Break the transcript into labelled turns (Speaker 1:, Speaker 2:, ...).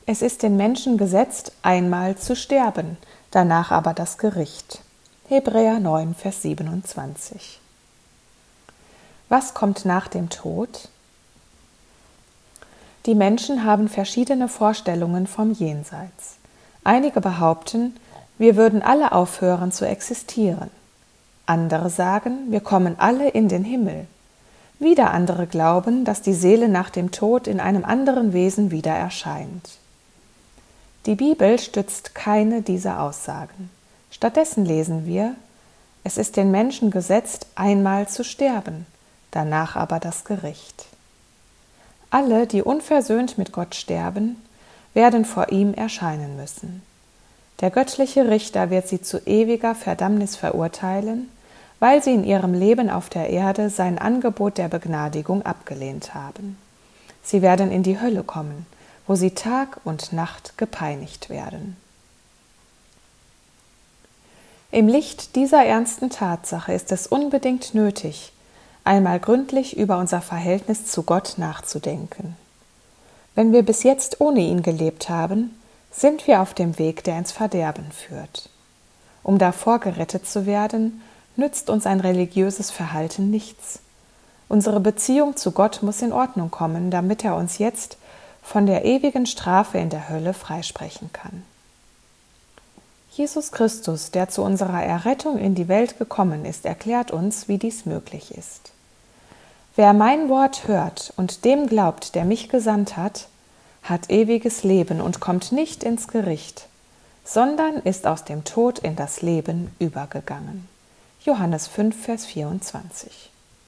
Speaker 1: Es ist den Menschen gesetzt, einmal zu sterben, danach aber das Gericht. Hebräer 9, Vers 27. Was kommt nach dem Tod? Die Menschen haben verschiedene Vorstellungen vom Jenseits. Einige behaupten, wir würden alle aufhören zu existieren. Andere sagen, wir kommen alle in den Himmel. Wieder andere glauben, dass die Seele nach dem Tod in einem anderen Wesen wieder erscheint. Die Bibel stützt keine dieser Aussagen. Stattdessen lesen wir, es ist den Menschen gesetzt, einmal zu sterben, danach aber das Gericht. Alle, die unversöhnt mit Gott sterben, werden vor ihm erscheinen müssen. Der göttliche Richter wird sie zu ewiger Verdammnis verurteilen, weil sie in ihrem Leben auf der Erde sein Angebot der Begnadigung abgelehnt haben. Sie werden in die Hölle kommen, wo sie Tag und Nacht gepeinigt werden. Im Licht dieser ernsten Tatsache ist es unbedingt nötig, einmal gründlich über unser Verhältnis zu Gott nachzudenken. Wenn wir bis jetzt ohne ihn gelebt haben, sind wir auf dem Weg, der ins Verderben führt. Um davor gerettet zu werden, nützt uns ein religiöses Verhalten nichts. Unsere Beziehung zu Gott muss in Ordnung kommen, damit er uns jetzt von der ewigen Strafe in der Hölle freisprechen kann. Jesus Christus, der zu unserer Errettung in die Welt gekommen ist, erklärt uns, wie dies möglich ist. Wer mein Wort hört und dem glaubt, der mich gesandt hat, hat ewiges Leben und kommt nicht ins Gericht, sondern ist aus dem Tod in das Leben übergegangen. Johannes 5, Vers 24.